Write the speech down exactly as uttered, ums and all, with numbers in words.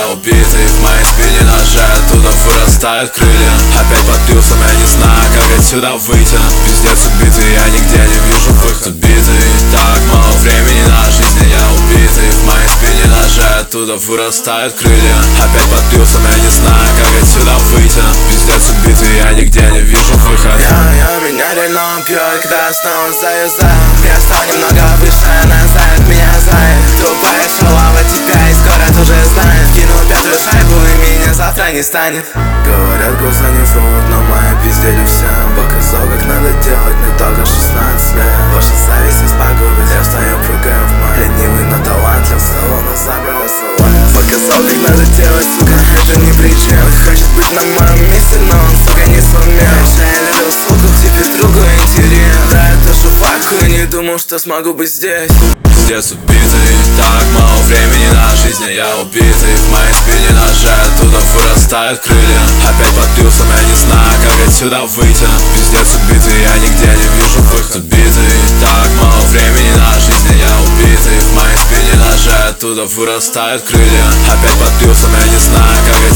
убитый. В моей спине ножи, оттуда вырастают крылья. Опять под плюсом, я не знаю, как отсюда выйти. Пиздец убитый, я нигде не вижу выход. Битый, так мало времени на жизнь, я убитый. В моей спине ножи, оттуда вырастают крылья. Опять под плюсом, я не знаю, как отсюда выйти. Пиздец убитый, я нигде не вижу выход. Я, я меня реально убьет, когда я снова завязал. Я стал немного выше, она знает, меня знает. Тупая шалава тебя и скоро тоже знает. Кинул пятую шайбу и меня завтра не станет. Говорят, глаза не врут, но мои пиздели всем. Показал, как надо делать, мне только шестнадцать лет. Ваша зависть нас погубит, я встаю, прыгаю в май. Ленивый, но талантлив, салона забрала салон. Показал, как надо делать, сука, это не причина. Хочет быть на моем месте, но он, сука, не сумел. Раньше я любил суку, теперь другу интерес. Да, это же факт, и не думал, что смогу быть здесь. Пиздец убитый, так мало времени на жизнь, я убитый. В моей спине ножи, оттуда вырастают крылья. Опять под плюсом, я не знаю, как отсюда выйти. Пиздец убитый, я нигде не вижу выход. Битый, так мало времени на жизнь, я убитый. В моей спине ножи, оттуда вырастают крылья. Опять под плюсом, я не знаю, как